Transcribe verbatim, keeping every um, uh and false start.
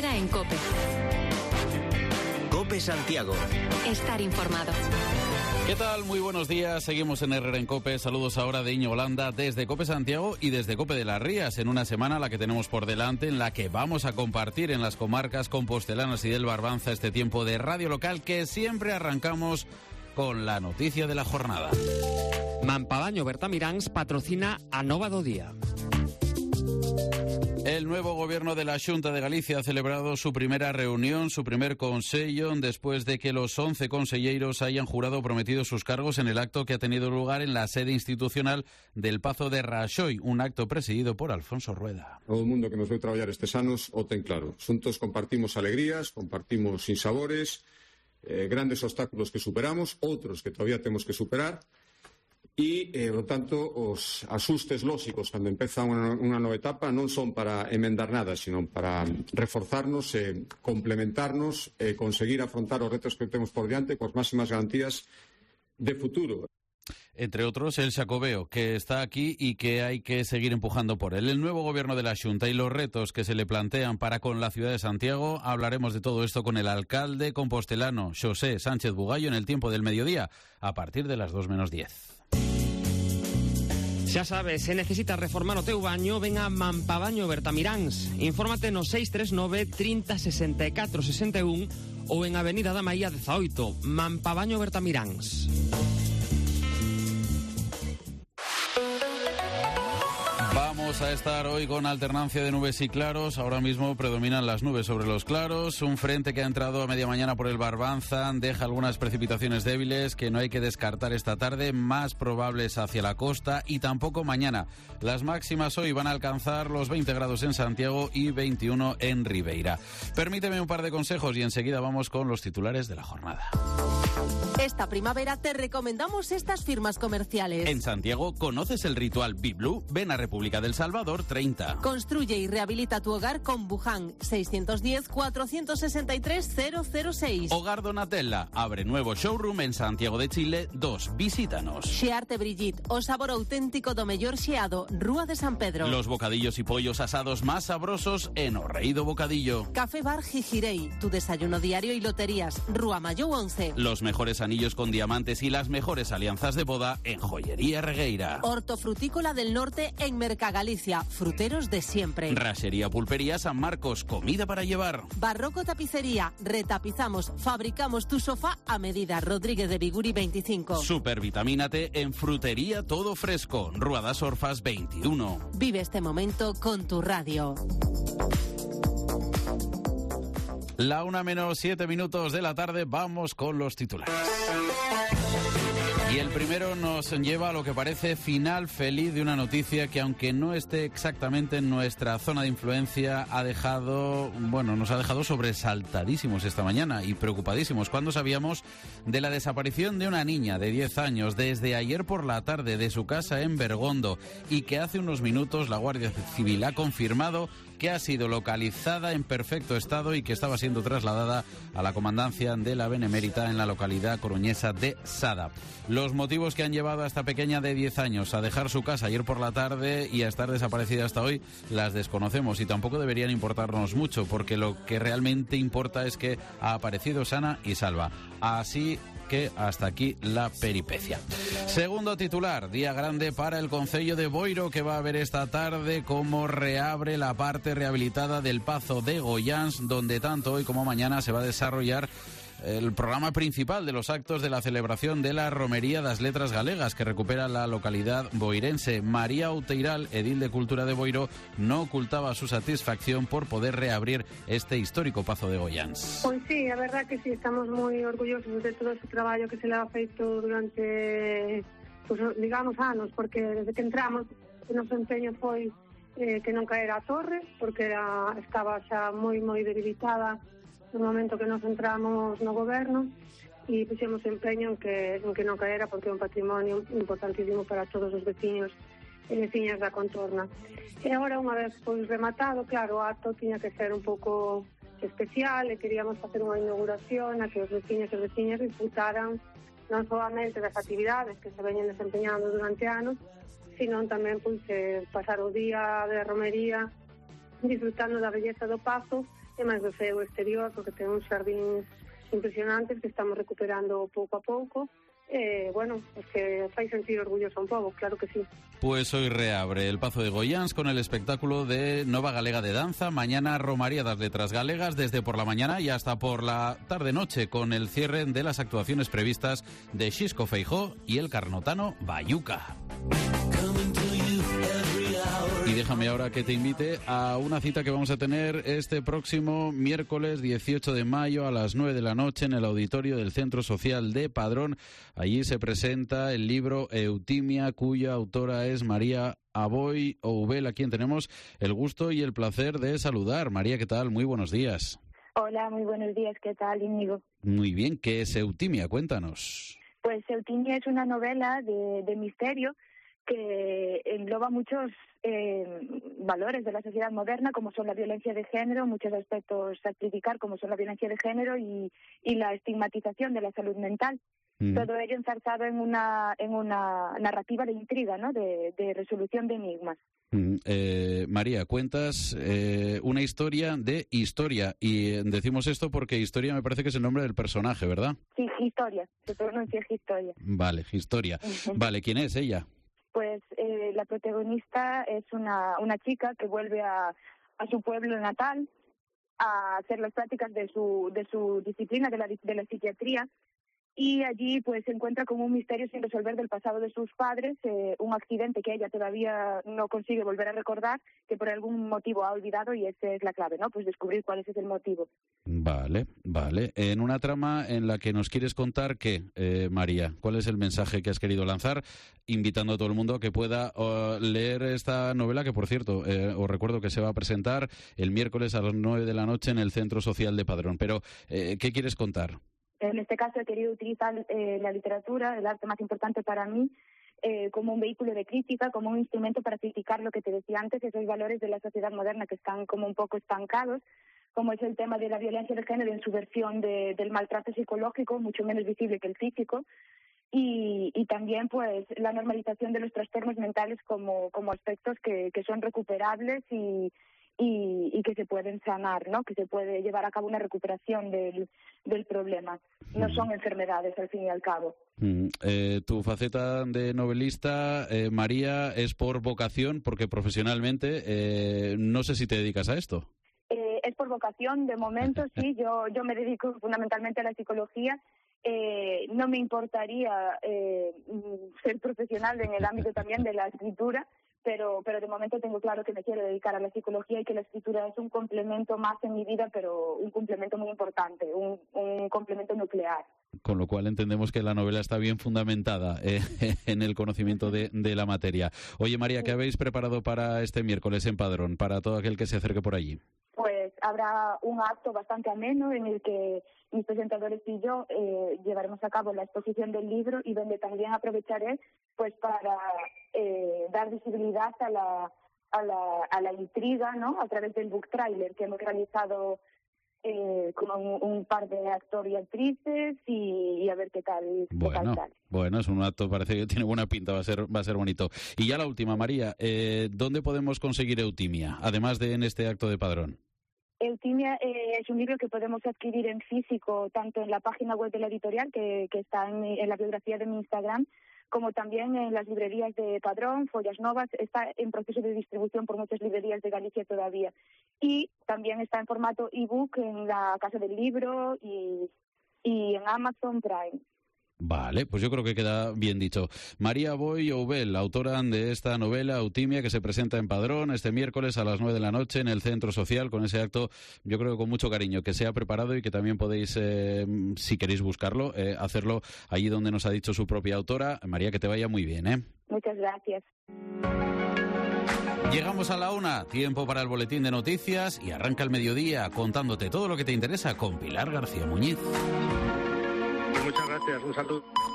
Herrera en COPE. COPE Santiago. Estar informado. ¿Qué tal? Muy buenos días. Seguimos en Herrera en COPE. Saludos ahora de Iñigo Holanda desde COPE Santiago y desde COPE de las Rías, en una semana la que tenemos por delante, en la que vamos a compartir en las comarcas compostelanas y del Barbanza este tiempo de radio local que siempre arrancamos con la noticia de la jornada. Mampavaño Bertamiráns patrocina a Nova do Día. El nuevo gobierno de la Xunta de Galicia ha celebrado su primera reunión, su primer consello, después de que los once conselleiros hayan jurado prometido sus cargos en el acto que ha tenido lugar en la sede institucional del Pazo de Raxoi, un acto presidido por Alfonso Rueda. Todo o mundo que nos veu traballar estes anos o ten claro. Xuntos compartimos alegrías, compartimos sinsabores, eh, grandes obstáculos que superamos, outros que todavía temos que superar. E, eh, por tanto, os asustes lóxicos cando empeza unha, unha nova etapa non son para emendar nada, sino para reforzarnos, eh, complementarnos e eh, conseguir afrontar os retos que temos por diante coas máximas garantías de futuro. Entre otros, el Xacobeo, que está aquí y que hay que seguir empujando por él. El nuevo gobierno de la Xunta y los retos que se le plantean para con la ciudad de Santiago. Hablaremos de todo esto con el alcalde compostelano Xosé Sánchez Bugallo en el tiempo del mediodía, a partir de las dos menos diez. Xa sabes, se necesitas reformar o teu baño, ven a Mampavaño Bertamiráns. Infórmate no seis tres nove, trinta, sesenta e catro, sesenta e un ou en Avenida da Maía dezaoito. Mampavaño Bertamiráns. Vamos a estar hoy con alternancia de nubes y claros. Ahora mismo predominan las nubes sobre los claros. Un frente que ha entrado a media mañana por el Barbanza deja algunas precipitaciones débiles que no hay que descartar esta tarde, más probables hacia la costa y tampoco mañana. Las máximas hoy van a alcanzar los veinte grados en Santiago y veintiuno en Ribeira. Permíteme un par de consejos y enseguida vamos con los titulares de la jornada. Esta primavera te recomendamos estas firmas comerciales. En Santiago, ¿conoces el ritual Biblu? Ven a República del Salvador treinta. Construye y rehabilita tu hogar con Buján. seiscientos diez, cuatrocientos sesenta y tres, cero cero seis. Hogar Donatella. Abre nuevo showroom en Santiago de Chile dos. Visítanos. Xearte Brigitte, o sabor auténtico do mellor xeado, Rúa de San Pedro. Los bocadillos y pollos asados más sabrosos en Orreído Bocadillo. Café Bar Gijirei, tu desayuno diario y loterías, Rúa Mayo once. Los mejores anillos con diamantes y las mejores alianzas de boda en Joyería Regueira. Hortofrutícola del Norte en Mercagalicia, fruteros de siempre. Rasería Pulpería San Marcos, comida para llevar. Barroco Tapicería, retapizamos, fabricamos tu sofá a medida, Rodríguez de Biguri veinticinco. Supervitamínate en Frutería Todo Fresco, Rúa das Orfas veintiuno. Vive este momento con tu radio. La una menos siete minutos de la tarde, vamos con los titulares. Y el primero nos lleva a lo que parece final feliz de una noticia que, aunque no esté exactamente en nuestra zona de influencia, ha dejado, bueno, nos ha dejado sobresaltadísimos esta mañana y preocupadísimos cuando sabíamos de la desaparición de una niña de diez años desde ayer por la tarde de su casa en Bergondo y que hace unos minutos la Guardia Civil ha confirmado que ha sido localizada en perfecto estado y que estaba siendo trasladada a la comandancia de la Benemérita en la localidad coruñesa de Sada. Los motivos que han llevado a esta pequeña de diez años a dejar su casa ayer por la tarde y a estar desaparecida hasta hoy las desconocemos y tampoco deberían importarnos mucho, porque lo que realmente importa es que ha aparecido sana y salva. Así que hasta aquí la peripecia. Segundo titular, día grande para el Concello de Boiro, que va a ver esta tarde cómo reabre la parte rehabilitada del Pazo de Goiáns, donde tanto hoy como mañana se va a desarrollar el programa principal de los actos de la celebración de la Romería das Letras Galegas, que recupera la localidad boirense. María Outeiral, edil de Cultura de Boiro, no ocultaba su satisfacción por poder reabrir este histórico Pazo de Goiáns. Pois sí, a verdad que sí, estamos moi orgullosos de todo ese traballo que se le ha feito durante, pues, digamos, anos, porque desde que entramos, o noso empeño foi eh, que non caera a torre, porque era, estaba xa moi, moi debilitada no momento que nos entramos no goberno, e puxemos empeño en que, en que non caera, porque é un patrimonio importantísimo para todos os veciños e veciñas da contorna. E agora, unha vez pois rematado, claro, o acto tiña que ser un pouco especial e queríamos facer unha inauguración a que os veciños e veciñas disfrutaran non solamente das actividades que se veñen desempeñando durante anos, sino tamén pois, eh, pasar o día de romería disfrutando da belleza do Pazo e máis do seu exterior, porque ten uns xardíns impresionantes que estamos recuperando pouco a pouco. Eh, bueno, es que fai sentir orgulloso un poco, claro que sí. Pues hoy reabre el Pazo de Goiáns con el espectáculo de Nova Galega de Danza. Mañana Romaría das Letras Galegas desde por la mañana y hasta por la tarde-noche con el cierre de las actuaciones previstas de Xisco Feijó y el carnotano Bayuca. Y déjame ahora que te invite a una cita que vamos a tener este próximo miércoles dieciocho de mayo a las nueve de la noche en el auditorio del Centro Social de Padrón. Allí se presenta el libro Eutimia, cuya autora es María Aboy Oubel, a quien tenemos el gusto y el placer de saludar. María, ¿qué tal? Muy buenos días. Hola, muy buenos días. ¿Qué tal, Íñigo? Muy bien. ¿Qué es Eutimia? Cuéntanos. Pues Eutimia es una novela de, de misterio que engloba muchos eh, valores de la sociedad moderna, como son la violencia de género, muchos aspectos a criticar, como son la violencia de género y, y la estigmatización de la salud mental. Mm. Todo ello enzarzado en una en una narrativa de intriga, ¿no? De, de resolución de enigmas. Mm. Eh, María, cuentas eh, una historia de historia, y decimos esto porque historia me parece que es el nombre del personaje, ¿verdad? Sí, historia, se pronuncia historia. Vale, historia. Vale, ¿quién es ella? Pues eh, la protagonista es una, una chica que vuelve a, a su pueblo natal a hacer las prácticas de su, de su disciplina, de la, de la psiquiatría, y allí pues se encuentra con un misterio sin resolver del pasado de sus padres, eh, un accidente que ella todavía no consigue volver a recordar, que por algún motivo ha olvidado, y esa es la clave, ¿no? Pues descubrir cuál es ese motivo. Vale, vale. En una trama en la que nos quieres contar qué, eh, María, ¿cuál es el mensaje que has querido lanzar, invitando a todo el mundo a que pueda uh, leer esta novela, que por cierto, eh, os recuerdo que se va a presentar el miércoles a las nueve de la noche en el Centro Social de Padrón? Pero, eh, ¿qué quieres contar? En este caso he querido utilizar eh, la literatura, el arte más importante para mí, eh, como un vehículo de crítica, como un instrumento para criticar lo que te decía antes, esos valores de la sociedad moderna que están como un poco estancados, como es el tema de la violencia de género en su versión de, del maltrato psicológico, mucho menos visible que el físico, y, y también pues la normalización de los trastornos mentales como, como aspectos que, que son recuperables y Y, y que se pueden sanar, ¿no? Que se puede llevar a cabo una recuperación del, del problema. No son enfermedades, al fin y al cabo. Mm. Eh, tu faceta de novelista, eh, María, es por vocación, porque profesionalmente eh, no sé si te dedicas a esto. Eh, es por vocación, de momento, sí. Yo, yo me dedico fundamentalmente a la psicología. Eh, no me importaría eh, ser profesional en el ámbito también de la escritura, pero pero de momento tengo claro que me quiero dedicar a la psicología y que la escritura es un complemento más en mi vida, pero un complemento muy importante, un, un complemento nuclear. Con lo cual entendemos que la novela está bien fundamentada eh, en el conocimiento de, de la materia. Oye, María, ¿qué habéis preparado para este miércoles en Padrón, para todo aquel que se acerque por allí? Pues habrá un acto bastante ameno en el que mis presentadores y yo eh, llevaremos a cabo la exposición del libro, y donde también aprovecharé pues para eh, dar visibilidad a la, a la a la intriga, ¿no? A través del book trailer que hemos realizado eh, con un, un par de actores y actrices, y, y a ver qué tal, bueno, qué tal sale. Bueno, es un acto, parece que tiene buena pinta, va a ser va a ser bonito. Y ya la última, María, eh, ¿dónde podemos conseguir Eutimia, además de en este acto de Padrón? Eutimia eh, es un libro que podemos adquirir en físico, tanto en la página web de la editorial, que, que está en, mi, en la biografía de mi Instagram, como también en las librerías de Padrón, Follas Novas. Está en proceso de distribución por muchas librerías de Galicia todavía. Y también está en formato ebook en la Casa del Libro y, y en Amazon Prime. Vale, pues yo creo que queda bien dicho. María Aboy Oubel, autora de esta novela Eutimia, que se presenta en Padrón este miércoles a las nueve de la noche en el Centro Social, con ese acto, yo creo que con mucho cariño, que se ha preparado, y que también podéis, eh, si queréis buscarlo, eh, hacerlo allí donde nos ha dicho su propia autora. María, que te vaya muy bien, ¿eh? Muchas gracias. Llegamos a la una, tiempo para el boletín de noticias, y arranca el mediodía contándote todo lo que te interesa con Pilar García Muñiz. Muchas gracias, un saludo.